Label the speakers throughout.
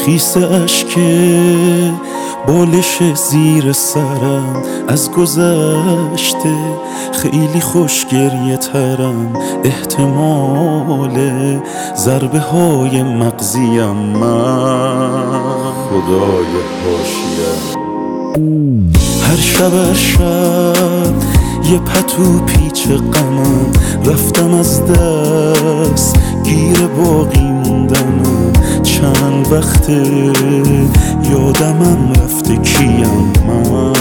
Speaker 1: خیس اشک بالش زیر سرم از گذشته خیلی خوش گریه ترم، احتمال ضربه های مغزیم من خدای حاشیه. هر شب یه پتو پیچ غمم، رفتم از دست گیر باقی موندنم. چند وقته یادمم رفته کیم من.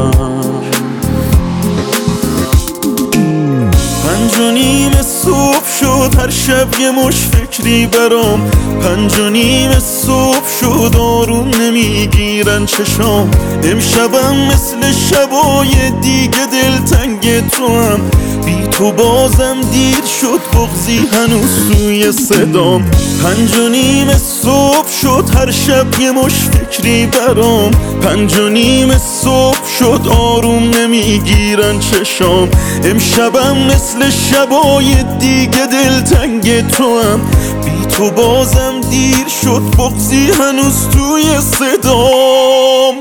Speaker 1: 5:30 صبح شد، هر شب یه مش فکری برام. 5:30 صبح شد، آروم نمیگیرن چشام. امشبم مثل شبای دیگه دلتنگ تو هم، بی تو بازم دیر شد، بغضی هنوز توی صدام. 5:30 صبح شد، هر شب یه مش فکری برام. 5:30 صبح شد، آروم نمیگیرن چشام. امشبم مثل شبای دیگه دلتنگ تو هم، بی تو بازم دیر شد، بغضی هنوز توی صدام.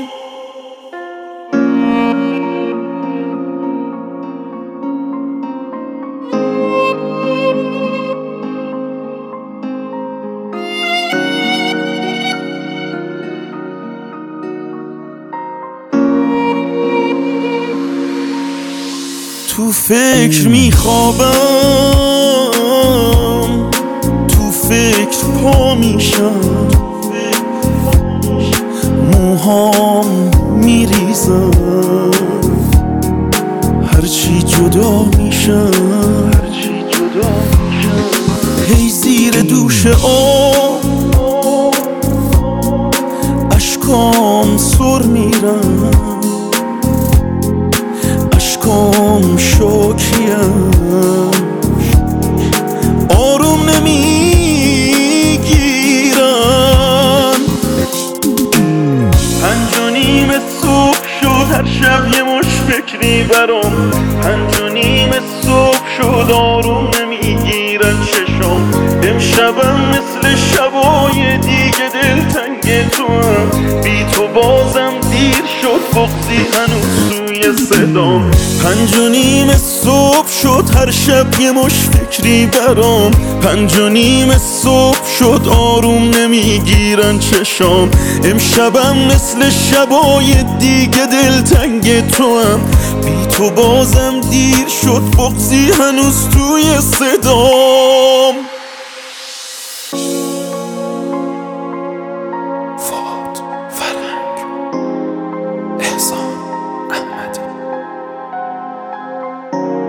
Speaker 1: تو فکر میخوابم، تو فکر پا میشم، موهام میریزم، هرچی جدا میشم. هی زیر دوش اشکام سر میرم، اشکام شوکیم، آروم نمیگیرم. 5:30 صبح شد، هر شب یه مش فکری برام. 5:30 صبح شد، آروم نمیگیرن چشام. امشبم مثل شبای دیگه دلتنگ تو هم، بی تو بازم دیر شد، بغضی هنوز توی صدام. 5:30 صبح شد، هر شب یه مش فکری برام. 5:30 صبح شد، آروم نمیگیرن چشام. امشبم مثل شبای دیگه دلتنگ تو هم، بی تو بازم دیر شد، بغضی هنوز توی صدام. فؤاد فرهنگ، احسان احمدی.